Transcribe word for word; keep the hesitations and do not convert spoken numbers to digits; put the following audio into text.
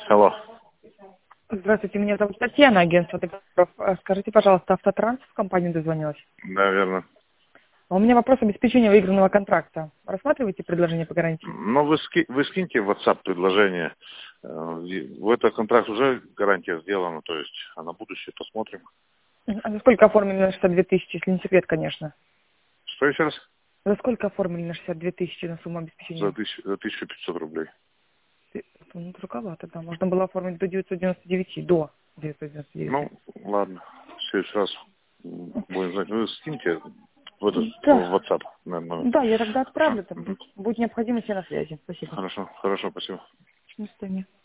Алло. Здравствуйте, меня зовут Татьяна, агентство «Топоров». А Скажите, пожалуйста, «Автотранс» в компанию дозвонилась? Да, верно. А у меня вопрос обеспечения выигранного контракта. Рассматриваете предложение по гарантии? Ну, вы, ски, вы скиньте в WhatsApp предложение. Э, и В этот контракт уже гарантия сделана, то есть, а на будущее посмотрим. Мгм. А за сколько оформили на шестьдесят две тысячи, если не секрет, конечно? Что еще раз? За сколько оформили на шестьдесят две тысячи на сумму За, обеспечения? тысячу, за тысячу пятьсот рублей. Ты- Ну, труковато, да. Можно было оформить до девятьсот девяносто девять, до девятьсот девяносто девять. Ну, ладно. В следующий раз м, будем знать. Вы скиньте в, этот, в Да. WhatsApp на номер. Да, я тогда Хорошо? отправлю. Там Мгм. будет необходимость, я на связи. Спасибо. Хорошо, хорошо, спасибо. До свидания.